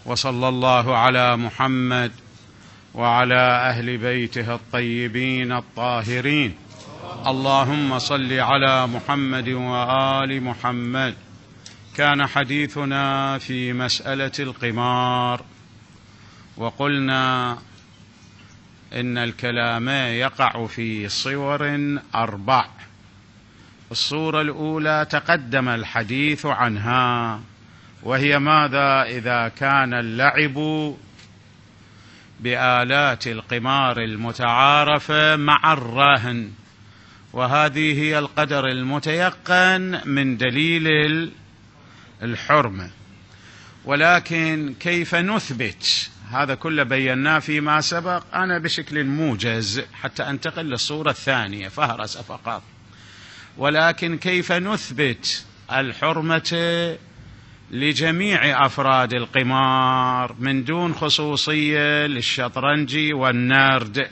وصلى الله على محمد وعلى أهل بيته الطيبين الطاهرين. اللهم صل على محمد وآل محمد. كان حديثنا في مسألة القمار، وقلنا إن الكلام يقع في صور 4. الصورة الأولى تقدم الحديث عنها، وهي ماذا؟ إذا كان اللعب بآلات القمار المتعارفة مع الرهن، وهذه هي القدر المتيقن من دليل الحرمة. ولكن كيف نثبت؟ هذا كله بيناه فيما سبق، أنا بشكل موجز حتى أنتقل للصورة الثانية فهرس فقط. ولكن كيف نثبت الحرمة لجميع أفراد القمار من دون خصوصية للشطرنج والنرد؟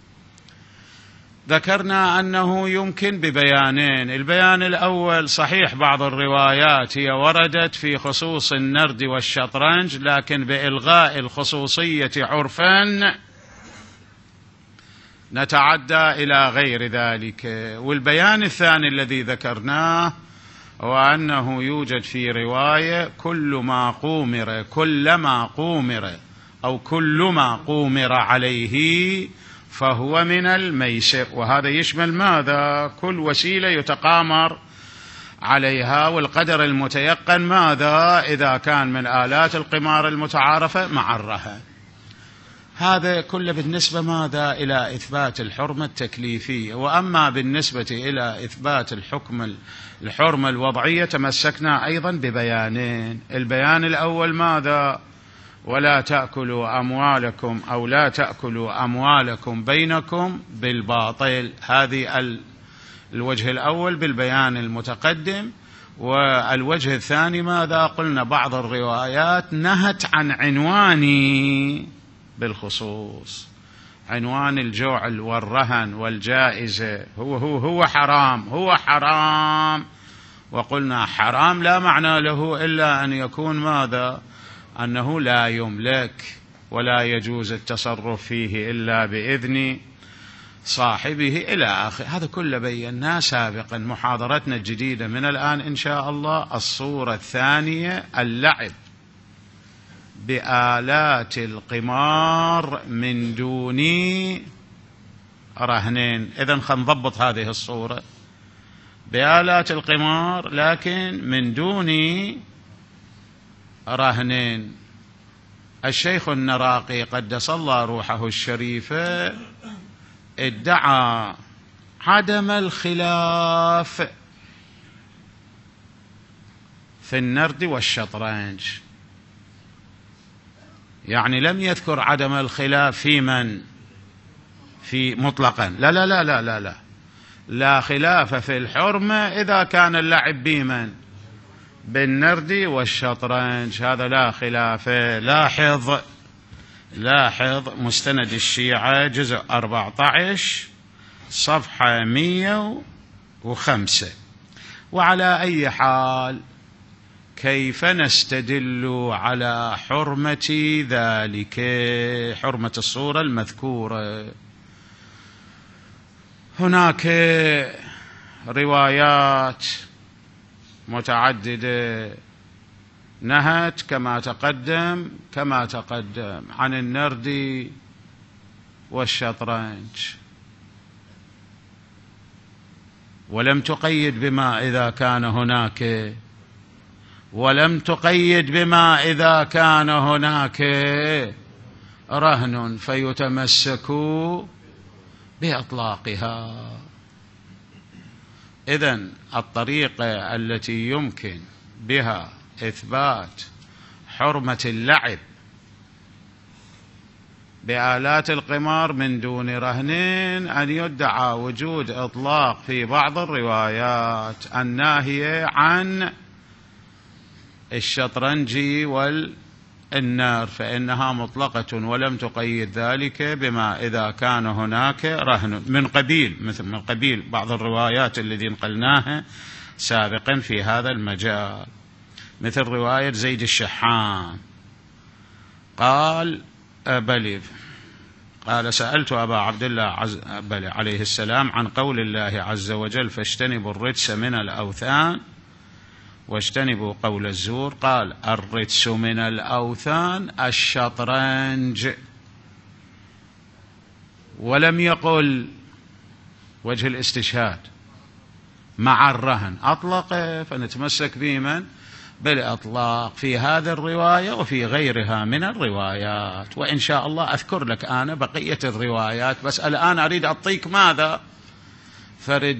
ذكرنا أنه يمكن ببيانين. البيان الأول، صحيح بعض الروايات هي وردت في خصوص النرد والشطرنج، لكن بإلغاء الخصوصية عرفا نتعدى إلى غير ذلك. والبيان الثاني الذي ذكرناه هو أنه يوجد في رواية كلما قومر عليه فهو من الميسر، وهذا يشمل ماذا؟ كل وسيلة يتقامر عليها، والقدر المتيقن ماذا؟ إذا كان من آلات القمار المتعارفة مع الرهن. هذا كله بالنسبة ماذا؟ إلى إثبات الحرمة التكليفية. وأما بالنسبة إلى إثبات الحرمة الوضعية تمسكنا أيضا ببيانين. البيان الأول ماذا؟ ولا تأكلوا أموالكم أو لا تأكلوا أموالكم بينكم بالباطل. هذه الوجه الأول بالبيان المتقدم. والوجه الثاني ماذا؟ قلنا بعض الروايات نهت عن عنواني بالخصوص، عنوان الجعل والرهن والجائزة هو حرام. وقلنا حرام لا معنى له إلا أن يكون ماذا؟ أنه لا يملك ولا يجوز التصرف فيه إلا بإذن صاحبه إلى آخر. هذا كله بيناه سابقا. محاضرتنا الجديدة من الآن إن شاء الله الصورة الثانية، اللعب بآلات القمار من دون رهنين. إذن خنضبط هذه الصورة: بآلات القمار لكن من دون رهنين. الشيخ النراقي قدس الله روحه الشريفة ادعى عدم الخلاف في النرد والشطرنج، يعني لم يذكر عدم الخلاف في مطلقا. لا خلاف في الحرمة إذا كان اللعب بالنرد والشطرنج، هذا لا خلاف. لاحظ مستند الشيعة جزء 14 صفحة 105. وعلى أي حال، كيف نستدل على حرمة ذلك، حرمة الصورة المذكورة؟ هناك روايات متعددة نهت كما تقدم عن النرد والشطرنج، ولم تقيد بما إذا كان هناك رهن فيتمسكوا بإطلاقها. إذن الطريقة التي يمكن بها إثبات حرمة اللعب بآلات القمار من دون رهن أن يدعى وجود إطلاق في بعض الروايات الناهية عن الشطرنج والنار، فإنها مطلقة ولم تقيد ذلك بما إذا كان هناك رهن من قبيل بعض الروايات التي نقلناها سابقا في هذا المجال، مثل رواية زيد الشحام قال بلي، قال سألت أبا عبد الله عليه السلام عن قول الله عز وجل فاجتنبوا الرجس من الأوثان واجتنبوا قول الزور. قال الرجس من الأوثان الشطرنج، ولم يقل وجه الاستشهاد مع الرهن، أطلق فنتمسك بمن؟ بالإطلاق في هذه الرواية وفي غيرها من الروايات، وإن شاء الله أذكر لك أنا بقية الروايات، بس الآن أريد أعطيك ماذا؟ فرد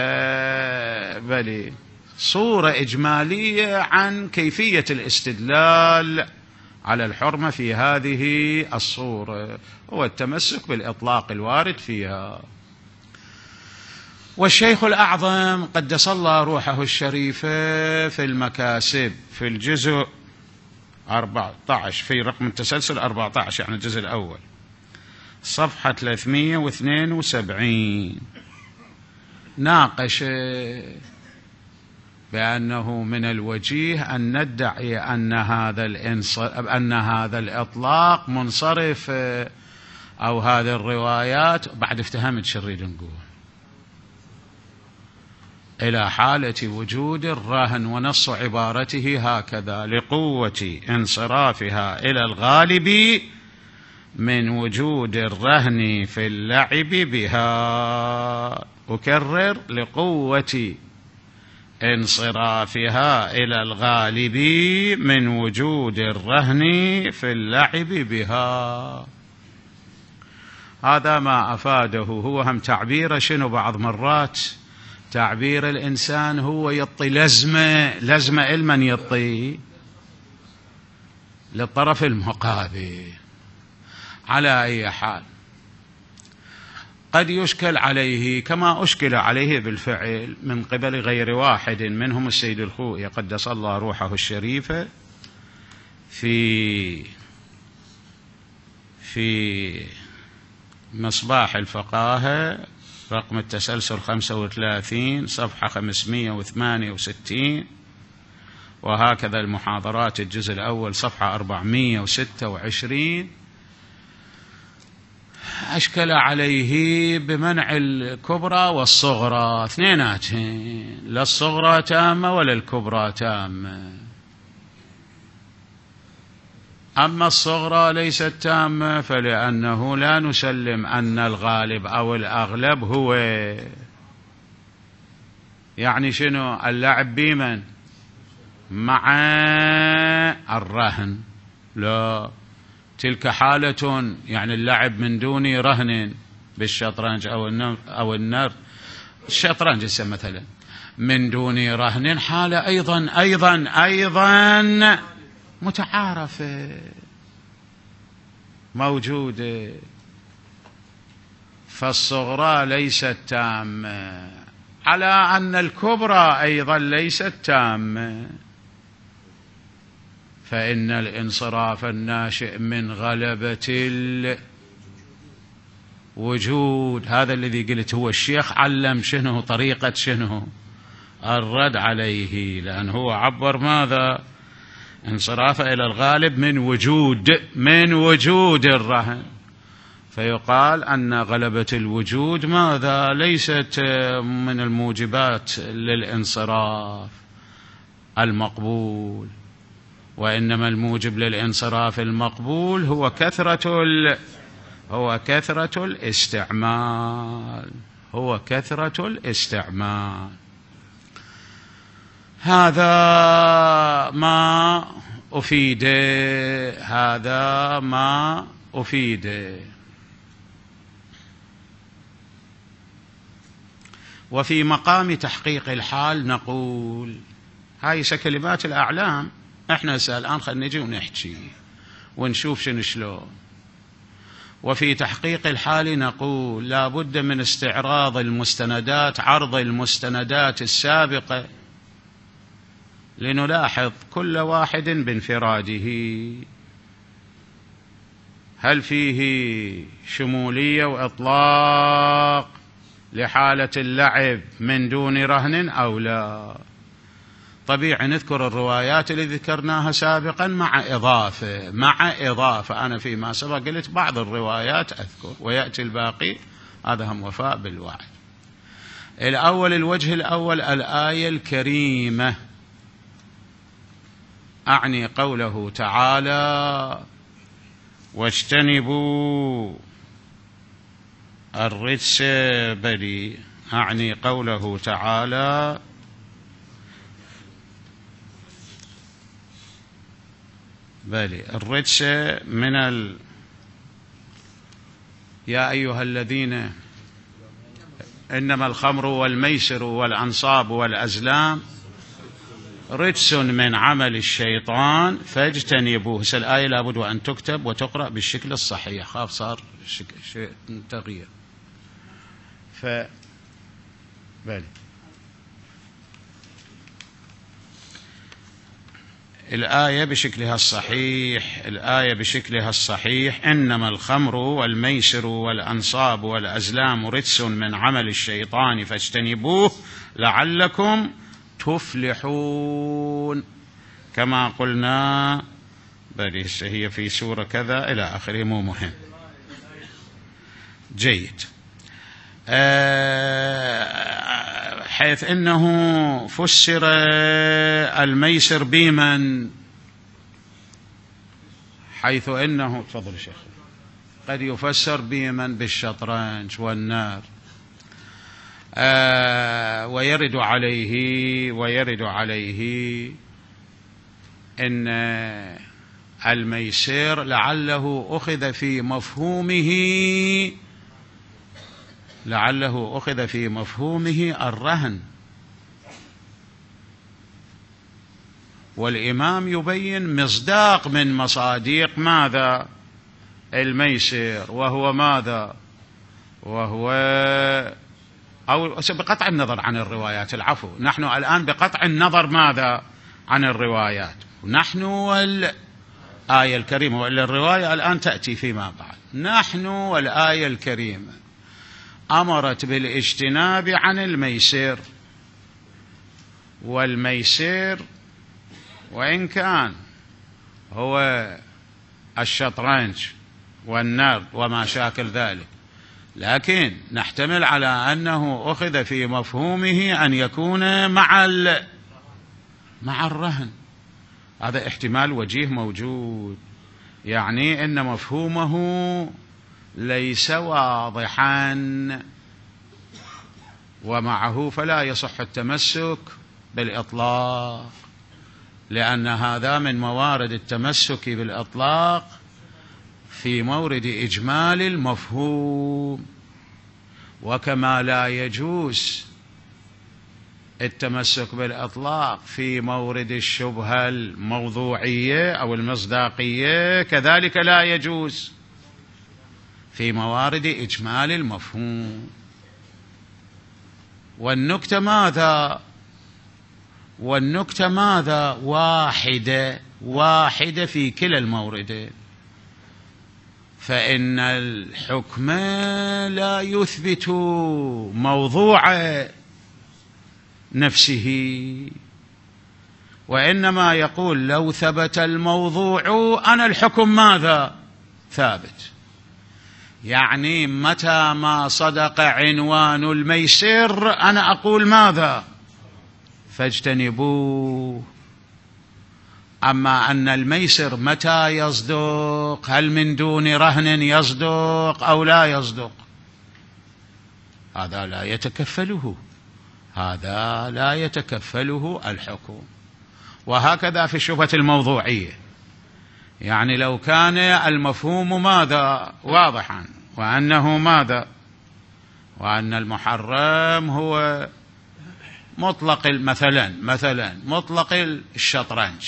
بلي صورة إجمالية عن كيفية الاستدلال على الحرمة في هذه الصورة، هو التمسك بالإطلاق الوارد فيها. والشيخ الأعظم قدس الله روحه الشريفة في المكاسب في الجزء 14 في رقم التسلسل 14، يعني الجزء الأول صفحة 372 ناقش بأنه من الوجيه أن ندعي أن هذا الإطلاق منصرف أو هذه الروايات، بعد افتهمت شو نريد نقول، إلى حالة وجود الرهن، ونص عبارته هكذا لقوة انصرافها إلى الغالب من وجود الرهن في اللعب بها. أكرر لقوة انصرافها إلى الغالب من وجود الرهن في اللعب بها. هذا ما أفاده هو هم تعبير شنو، بعض مرات تعبير الإنسان هو يطي لزمة المن يطي للطرف المقابل. على أي حال قد يشكل عليه كما أشكل عليه بالفعل من قبل غير واحد منهم السيد الخوئي قدس الله روحه الشريفة في مصباح الفقاهة رقم التسلسل 35 صفحة 568، وهكذا المحاضرات الجزء الأول صفحة 426. أشكل عليه بمنع الكبرى والصغرى اثنيناتهم، لا الصغرى تامة ولا الكبرى تامة. أما الصغرى ليست تامة فلأنه لا نسلم أن الغالب أو الأغلب هو، يعني شنو اللعب بمن؟ مع الرهن، لا تلك حالة، يعني اللعب من دون رهن بالشطرنج أو النر الشطرنج مثلا من دون رهن حالة أيضا متعارفة موجودة. فالصغرى ليست تامة، على أن الكبرى أيضا ليست تامة، فإن الانصراف الناشئ من غلبة الوجود، هذا الذي قلت هو الشيخ علم شنو طريقة شنو الرد عليه، لأنه هو عبر ماذا؟ انصراف إلى الغالب من وجود الرهن، فيقال أن غلبة الوجود ماذا؟ ليست من الموجبات للانصراف المقبول، وإنما الموجب للانصراف المقبول هو كثرة الاستعمال. هذا ما أفيد. وفي مقام تحقيق الحال نقول هاي كلمات الأعلام، احنا الآن خلينا نجي ونحكي ونشوف شلون. وفي تحقيق الحال نقول لا بد من استعراض المستندات، عرض المستندات السابقة، لنلاحظ كل واحد بانفراده هل فيه شمولية وإطلاق لحالة اللعب من دون رهن أو لا. طبيعي نذكر الروايات اللي ذكرناها سابقا مع إضافة أنا فيما سبق قلت بعض الروايات أذكر ويأتي الباقي. هذا هم وفاء بالوعد. الوجه الأول الآية الكريمة، أعني قوله تعالى واجتنبوا الرجس بلي، أعني قوله تعالى بلي الرجس من يا أيها الذين إنما الخمر والميسر والأنصاب والأزلام رجس من عمل الشيطان فاجتنبوه. الآية لابد أن تكتب وتقرأ بالشكل الصحيح، خاف صار شيء تغيير. بلي الآية بشكلها الصحيح إنما الخمر والميسر والأنصاب والأزلام رجس من عمل الشيطان فاجتنبوه لعلكم تفلحون، كما قلنا. بل هي في سورة كذا إلى آخره، مو مهم. جيد. حيث إنه فسر الميسر بمن، حيث إنه تفضل شيخ قد يفسر بمن بالشطرنج والنار، ويرد عليه إن الميسر لعله أخذ في مفهومه الرهن، والإمام يبين مصداق من مصاديق ماذا؟ الميسر، وهو ماذا؟ وهو أو بقطع النظر عن الروايات، العفو، نحن الآن بقطع النظر ماذا؟ عن الروايات، نحن والآية الكريمة، وإلا الرواية الآن تأتي فيما بعد. نحن والآية الكريمة أمرت بالاجتناب عن الميسر، والميسر وإن كان هو الشطرنج والنرد وما شاكل ذلك، لكن نحتمل على أنه أخذ في مفهومه أن يكون مع الرهن. هذا احتمال وجيه موجود، يعني أن مفهومه ليس واضحا، ومعه فلا يصح التمسك بالإطلاق، لأن هذا من موارد التمسك بالإطلاق في مورد إجمال المفهوم، وكما لا يجوز التمسك بالإطلاق في مورد الشبهة الموضوعية أو المصداقية، كذلك لا يجوز في موارد إجمال المفهوم. والنكتة ماذا؟ واحدة في كلا الموردين، فإن الحكم لا يثبت موضوع نفسه، وإنما يقول لو ثبت الموضوع أنا الحكم ماذا؟ ثابت. يعني متى ما صدق عنوان الميسر أنا أقول ماذا؟ فاجتنبوه. أما أن الميسر متى يصدق؟ هل من دون رهن يصدق أو لا يصدق؟ هذا لا يتكفله الحكم. وهكذا في الشبهة الموضوعية، يعني لو كان المفهوم ماذا؟ واضحا، وأنه ماذا؟ وأن المحرم هو مطلق مثلا مطلق الشطرنج،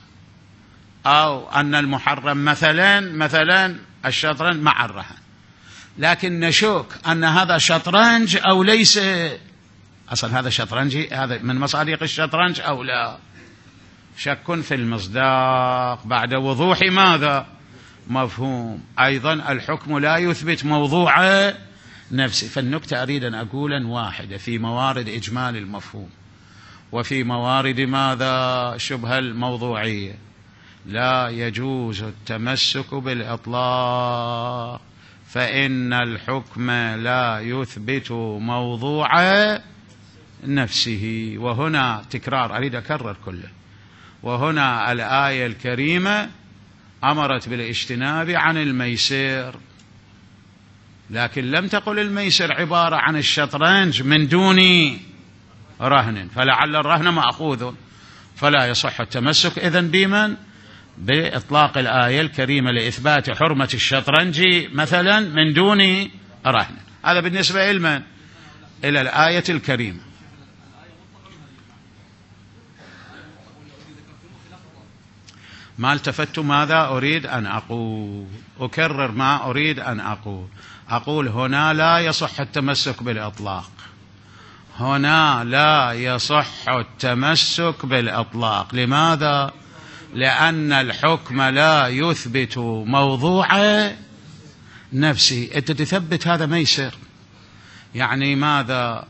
أو أن المحرم مثلا الشطرنج مع الرهن، لكن نشك أن هذا شطرنج أو ليس، أصلا هذا شطرنجي، هذا من مصادق الشطرنج أو لا، شك في المصداق بعد وضوح ماذا؟ مفهوم. أيضا الحكم لا يثبت موضوع نفسه. فالنكتة أريد أن أقول واحدة في موارد إجمال المفهوم، وفي موارد ماذا؟ شبهة الموضوعية. لا يجوز التمسك بالإطلاق، فإن الحكم لا يثبت موضوع نفسه. وهنا تكرار، أريد أكرر كله. وهنا الآية الكريمة أمرت بالاجتناب عن الميسر، لكن لم تقل الميسر عبارة عن الشطرنج من دون رهن، فلعل الرهن مأخوذ، فلا يصح التمسك إذن بمن؟ بإطلاق الآية الكريمة لإثبات حرمة الشطرنج مثلا من دون رهن. هذا بالنسبة إلى إلى الآية الكريمة. ما التفت ماذا أريد أن أقول، أكرر ما أريد أن أقول هنا لا يصح التمسك بالإطلاق، هنا لا يصح التمسك بالإطلاق. لماذا؟ لأن الحكم لا يثبت موضوع نفسه. أنت تثبت هذا ميسر، يعني ماذا؟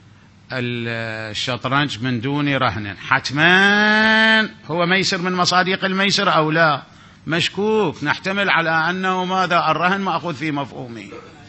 الشطرنج من دون رهن حتما هو ميسر من مصادق الميسر أو لا؟ مشكوك، نحتمل على أنه ماذا؟ الرهن مأخوذ في مفهومه.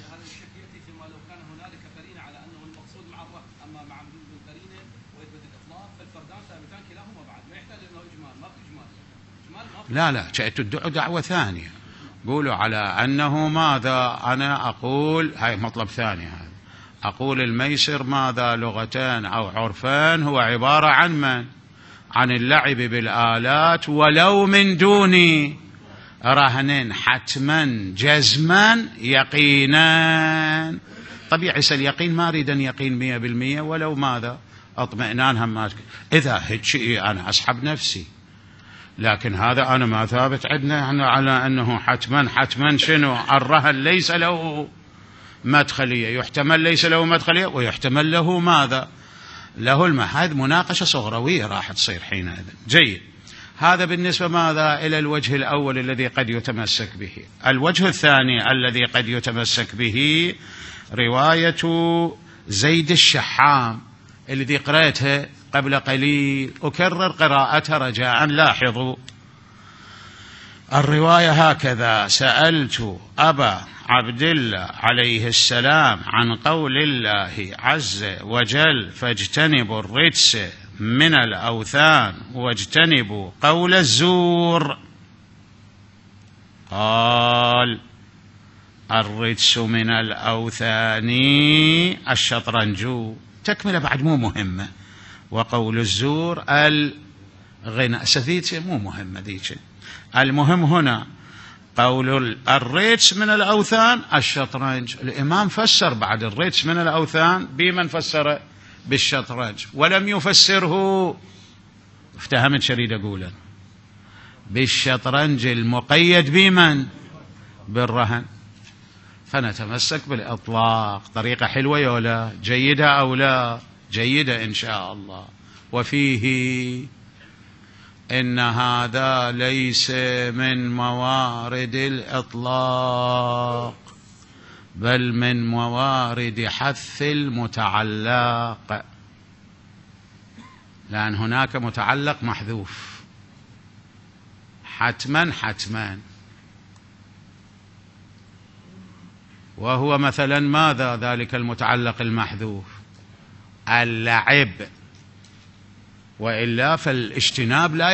لا تدعوا دعوة ثانية، قولوا على أنه ماذا؟ أنا أقول هاي مطلب ثاني، هذا أقول الميسر ماذا؟ لغتان أو عرفان، هو عبارة عن من؟ عن اللعب بالآلات ولو من دون رهن حتما جزما يقينا. طبيعي اليقين ما أريد أن يقين 100%، ولو ماذا؟ اطمئنان هم. إذا هيك أنا أسحب نفسي، لكن هذا أنا ما ثابت عندنا على أنه حتما شنو؟ الرهن ليس له مدخلية، يحتمل ليس له مدخلية ويحتمل له ماذا؟ له هذه مناقشة صغروية راح تصير حينئذ. جيد، هذا بالنسبة ماذا؟ إلى الوجه الأول الذي قد يتمسك به. الوجه الثاني الذي قد يتمسك به رواية زيد الشحام الذي قرأتها قبل قليل، أكرر قراءتها رجاء. لاحظوا الرواية هكذا: سألت أبا عبد الله عليه السلام عن قول الله عز وجل فاجتنبوا الرجس من الأوثان واجتنبوا قول الزور. قال الرجس من الأوثان الشطرنج، تكملة بعد مو مهمة، وقول الزور الغناء. سفيت مو مهمة ذيك، المهم هنا قول الرجس من الأوثان الشطرنج. الإمام فسر بعد الرجس من الأوثان بمن فسر؟ بالشطرنج، ولم يفسره، افتهمت شريد أقولا، بالشطرنج المقيد بمن؟ بالرهن. فنتمسك بالإطلاق. طريقة حلوة يولا؟ جيدة أو لا؟ جيدة إن شاء الله. وفيه إن هذا ليس من موارد الإطلاق، بل من موارد حذف المتعلق، لأن هناك متعلق محذوف حتما، وهو مثلا ماذا؟ ذلك المتعلق المحذوف اللعب، وإلا فالاجتناب لا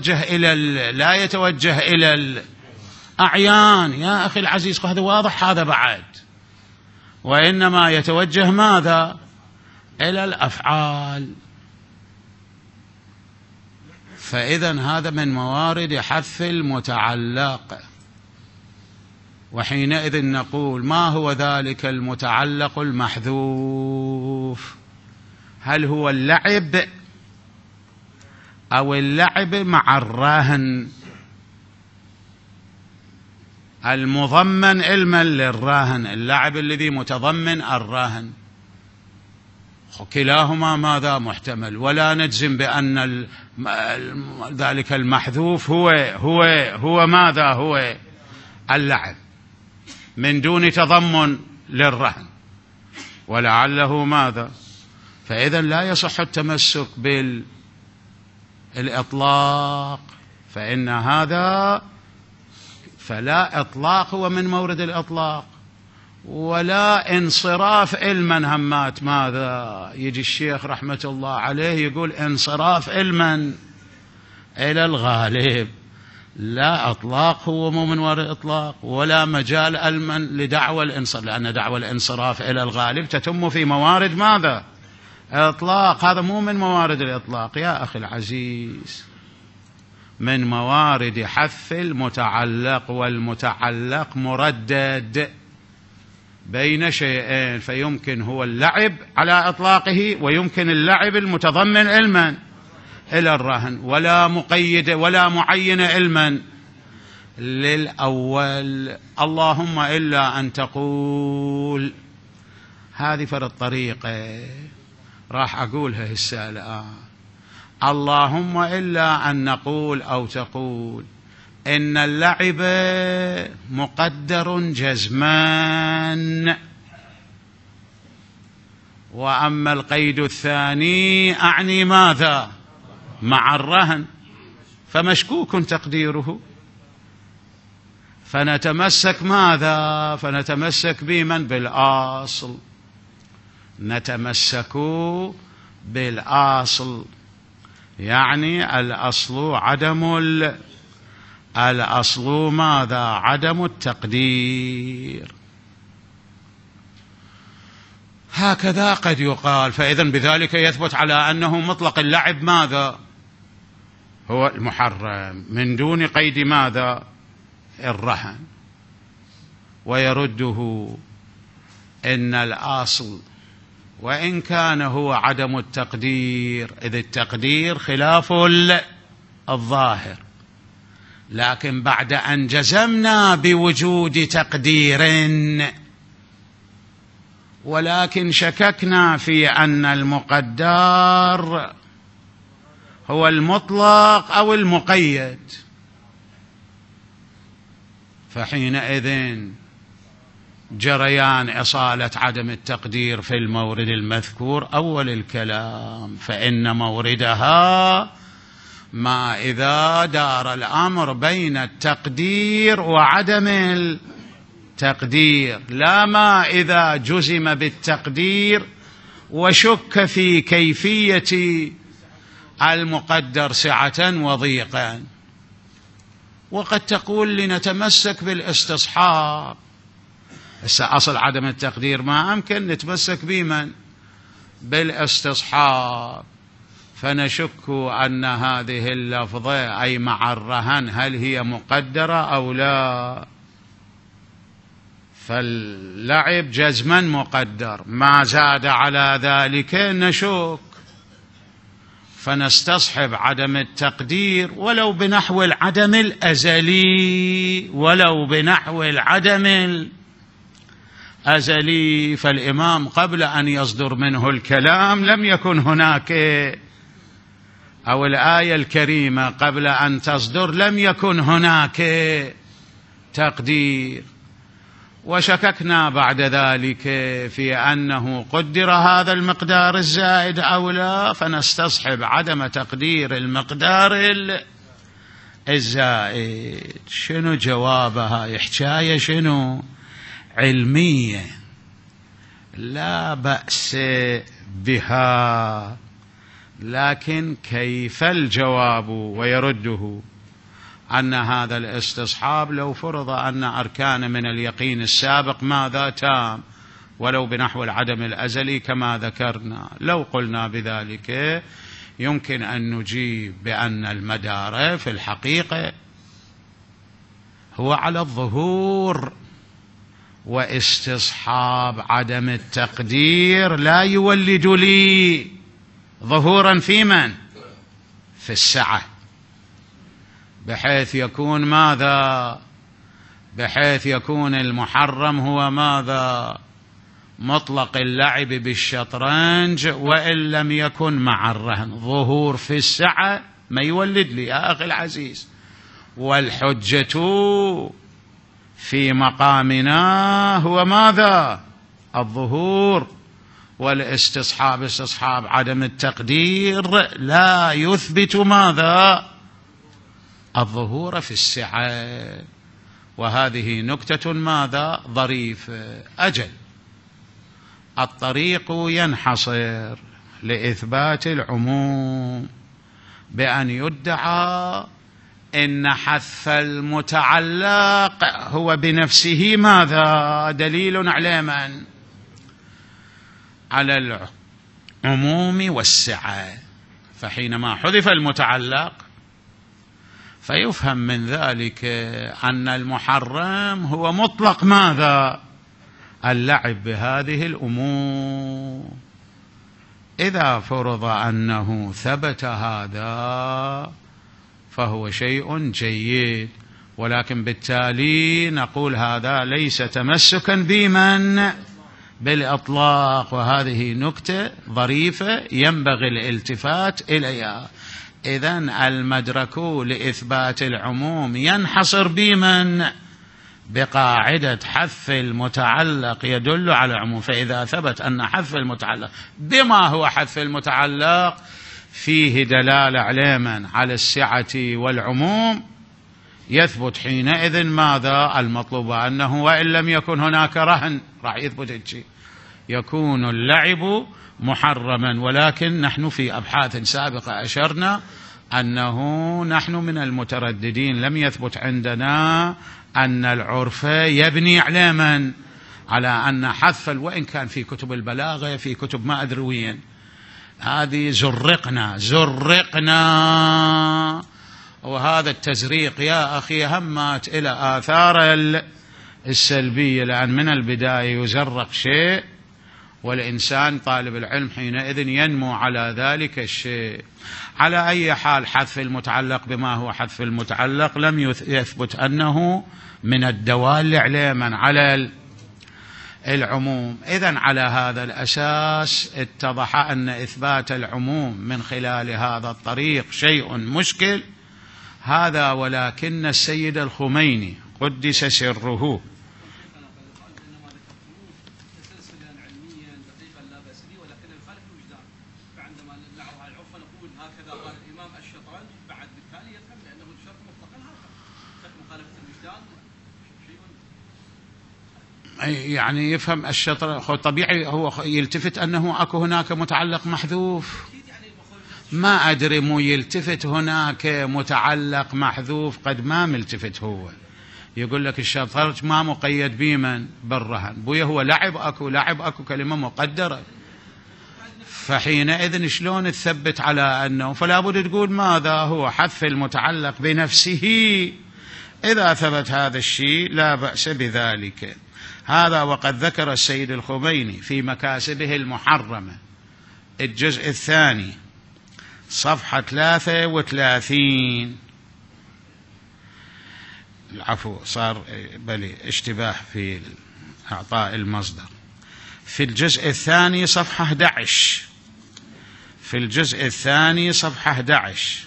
يتوجه إلى الأعيان يا أخي العزيز، هذا واضح هذا بعد، وإنما يتوجه ماذا؟ إلى الأفعال. فإذن هذا من موارد حذف المتعلق. وحينئذ نقول ما هو ذلك المتعلق المحذوف؟ هل هو اللعب أو اللعب مع الرهن المضمن علما للرهن، اللعب الذي متضمن الرهن؟ كلاهما ماذا؟ محتمل، ولا نجزم بأن ذلك المحذوف هو ماذا؟ هو اللعب من دون تضمن للرهن، ولعله ماذا؟ فإذا لا يصح التمسك بالإطلاق، فإن هذا فلا إطلاق هو من مورد الإطلاق، ولا انصراف علما همات. ماذا يجي الشيخ رحمة الله عليه يقول انصراف علما إلى الغالب، لا إطلاق هو مو من وراء إطلاق، ولا مجال علما لدعوى الانصراف، لأن دعوى الانصراف إلى الغالب تتم في موارد ماذا؟ إطلاق. هذا مو من موارد الإطلاق يا أخي العزيز، من موارد حث المتعلق، والمتعلق مردد بين شيئين، فيمكن هو اللعب على إطلاقه، ويمكن اللعب المتضمن علما إلى الرهن، ولا مقيد ولا معين علما للأول. اللهم إلا أن تقول، هذه فرد الطريقة راح أقولها هسه الآن، اللهم إلا أن نقول أو تقول إن اللعب مقدر جزمان، وأما القيد الثاني أعني ماذا؟ مع الرهن، فمشكوك تقديره، فنتمسك ماذا؟ فنتمسك بمن؟ بالأصل، نتمسك بالأصل، يعني الأصل الأصل ماذا؟ عدم التقدير. هكذا قد يقال، فإذا بذلك يثبت على أنه مطلق اللعب ماذا؟ هو المحرم من دون قيد ماذا؟ الرهن. ويرده إن الأصل وإن كان هو عدم التقدير، إذ التقدير خلاف الظاهر، لكن بعد أن جزمنا بوجود تقدير ولكن شككنا في أن المقدر هو المطلق أو المقيد، فحينئذ جريان إصالة عدم التقدير في المورد المذكور أول الكلام، فإن موردها ما إذا دار الأمر بين التقدير وعدم التقدير، لا ما إذا جزم بالتقدير وشك في كيفية المقدر سعة وضيقا. وقد تقول لنتمسك بالاستصحاب، أصل عدم التقدير ما أمكن نتمسك بمن؟ بالاستصحاب، فنشك أن هذه اللفظة أي مع الرهن هل هي مقدرة أو لا، فاللعب جزما مقدر، ما زاد على ذلك نشك، فنستصحب عدم التقدير ولو بنحو العدم الأزلي، ولو بنحو العدم الأزلي. فالإمام قبل أن يصدر منه الكلام لم يكن هناك، أو الآية الكريمة قبل أن تصدر لم يكن هناك تقدير، وشككنا بعد ذلك في أنه قدر هذا المقدار الزائد أو لا، فنستصحب عدم تقدير المقدار الزائد. شنو جوابها؟ حكاية شنو؟ علمية لا بأس بها، لكن كيف الجواب؟ ويرده أن هذا الاستصحاب لو فرض أن أركان من اليقين السابق ماذا؟ تام، ولو بنحو العدم الأزلي كما ذكرنا. لو قلنا بذلك يمكن أن نجيب بأن المدار في الحقيقة هو على الظهور، واستصحاب عدم التقدير لا يولد لي ظهورا في من؟ في السعة، بحيث يكون ماذا؟ بحيث يكون المحرم هو ماذا؟ مطلق اللعب بالشطرنج وإن لم يكن مع الرهن، ظهور في السعة ما يولد لي يا أخي العزيز. والحجة في مقامنا هو ماذا؟ الظهور، والاستصحاب استصحاب عدم التقدير لا يثبت ماذا؟ الظهور في السعة. وهذه نكتة ماذا؟ ظريفة. أجل الطريق ينحصر لإثبات العموم بأن يدعى إن حذف المتعلق هو بنفسه ماذا؟ دليل على من؟ على العموم والسعة. فحينما حذف المتعلق فيفهم من ذلك أن المحرم هو مطلق ماذا؟ اللعب بهذه الأمور. إذا فرض أنه ثبت هذا فهو شيء جيد، ولكن بالتالي نقول هذا ليس تمسكا بمن؟ بالإطلاق. وهذه نكتة ظريفة ينبغي الالتفات إليها. إذن المدرك لإثبات العموم ينحصر بمن؟ بقاعدة حذف المتعلق يدل على العموم. فإذا ثبت أن حذف المتعلق بما هو حذف المتعلق فيه دلالة على من؟ على السعة والعموم، يثبت حينئذ ماذا؟ المطلوب أنه وإن لم يكن هناك رهن راح يثبت الشيء، يكون اللعب محرما. ولكن نحن في أبحاث سابقة أشرنا أنه نحن من المترددين، لم يثبت عندنا أن العرف يبني على من؟ على أن حذف، وإن كان في كتب البلاغة في كتب ما أدري وين، هذه زرقنا. وهذا التزريق يا أخي همات إلى آثار السلبية، لأن من البداية يزرق شيء والإنسان طالب العلم حينئذ ينمو على ذلك الشيء. على أي حال حذف المتعلق بما هو حذف المتعلق لم يثبت أنه من الدوال على من؟ على العموم. إذن على هذا الأساس اتضح أن إثبات العموم من خلال هذا الطريق شيء مشكل هذا. ولكن السيد الخميني قدس سره يعني يفهم الشطر طبيعي، هو يلتفت أنه أكو هناك متعلق محذوف. ما أدري مو يلتفت هناك متعلق محذوف، قد ما ملتفت هو يقول لك الشطرج ما مقيد بمن؟ بالرهن. بويا هو لعب أكو كلمة مقدرة، فحينئذ شلون تثبت على أنه؟ فلا بد تقول ماذا هو حذف المتعلق بنفسه. إذا ثبت هذا الشيء لا بأس بذلك. هذا وقد ذكر السيد الخميني في مكاسبه المحرمة الجزء الثاني صفحة 33. العفو، صار بلي اشتباه في إعطاء المصدر. في الجزء الثاني صفحة 11، في الجزء الثاني صفحة 11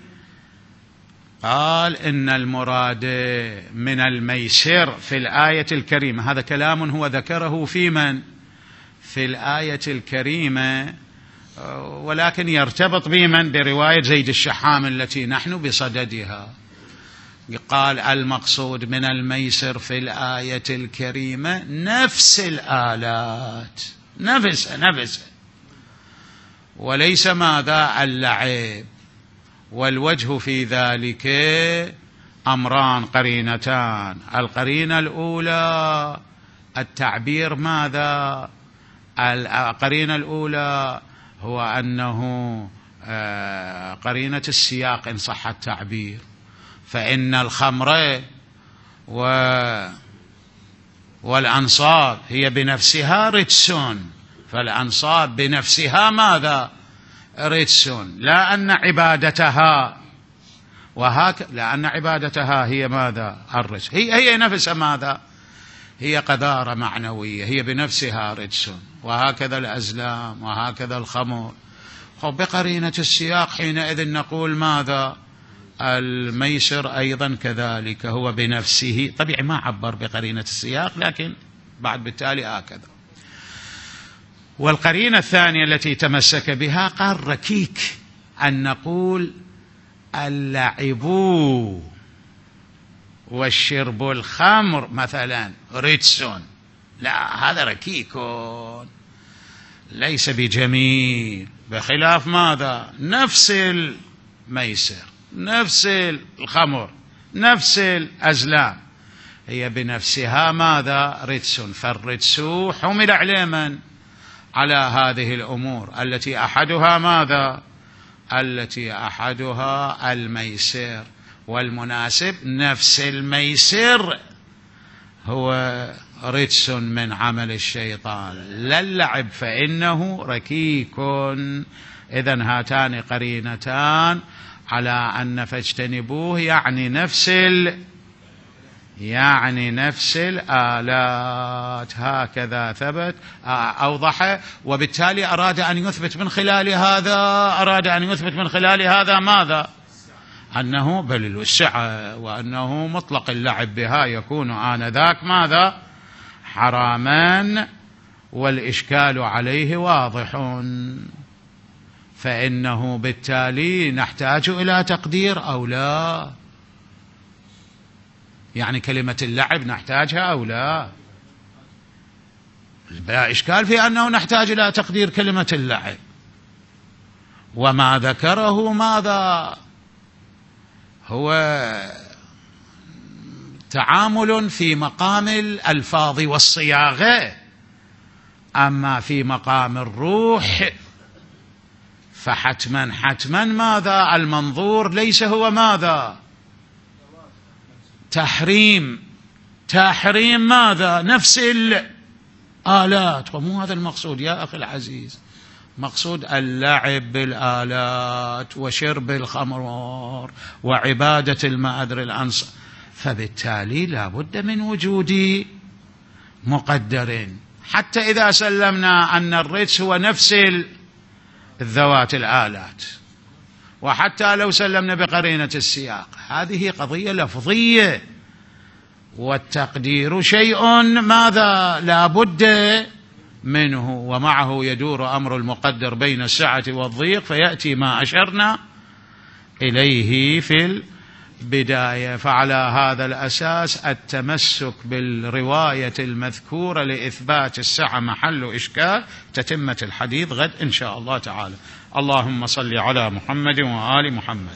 قال إن المراد من الميسر في الآية الكريمة، هذا كلام هو ذكره في من؟ في الآية الكريمة، ولكن يرتبط بمن؟ برواية زيد الشحام التي نحن بصددها. قال المقصود من الميسر في الآية الكريمة نفس الآلات، نفسها وليس ماذا؟ اللعب. والوجه في ذلك أمران قرينتان. القرينة الأولى التعبير ماذا؟ القرينة الأولى هو أنه قرينة السياق إن صح التعبير، فإن الخمر والأنصاب هي بنفسها رجسون، فالأنصاب بنفسها ماذا؟ رجسون، لا أن عبادتها لأن عبادتها هي ماذا؟ الرجس. هي نفسها ماذا؟ هي قذارة معنوية، هي بنفسها رجس. وهكذا الأزلام وهكذا الخمر. بقرينة السياق حينئذ نقول ماذا؟ الميسر أيضا كذلك هو بنفسه. طبيعي ما عبر بقرينة السياق، لكن بعد بالتالي هكذا. والقرينة الثانية التي تمسك بها قال ركيك، أن نقول اللعب والشرب الخمر مثلا رجس، لا، هذا ركيك ليس بجميل، بخلاف ماذا؟ نفس الميسر، نفس الخمر، نفس الأزلام، هي بنفسها ماذا؟ رجس. فالرجس حمل على من؟ على هذه الأمور التي أحدها ماذا؟ التي أحدها الميسر، والمناسب نفس الميسر هو رجس من عمل الشيطان، لا اللعب فإنه ركيك. إذن هاتان قرينتان على أن فاجتنبوه يعني نفس الآلات، هكذا ثبت أوضح. وبالتالي أراد أن يثبت من خلال هذا ماذا؟ أنه بل الوسعة، وأنه مطلق اللعب بها يكون آنذاك ماذا؟ حراما، والإشكال عليه واضح. فإنه بالتالي نحتاج إلى تقدير أو لا؟ يعني كلمة اللعب نحتاجها أو لا؟ لا إشكال في أنه نحتاج إلى تقدير كلمة اللعب. وما ذكره ماذا؟ هو تعامل في مقام الألفاظ والصياغة، أما في مقام الروح فحتما ماذا؟ المنظور ليس هو ماذا؟ تحريم ماذا؟ نفس الآلات. ومو هذا المقصود يا أخي العزيز، مقصود اللعب بالآلات وشرب الخمر وعبادة المآدر الأنصار. فبالتالي لا بد من وجود مقدر، حتى إذا سلمنا أن الرجس هو نفس الذوات الآلات، وحتى لو سلمنا بقرينة السياق، هذه قضية لفظية، والتقدير شيء ماذا؟ لا بد منه، ومعه يدور أمر المقدر بين السعة والضيق، فيأتي ما أشرنا إليه في البداية. فعلى هذا الأساس التمسك بالرواية المذكورة لإثبات السعة محل إشكال. تتمة الحديث غد إن شاء الله تعالى. اللهم صل على محمد وآل محمد.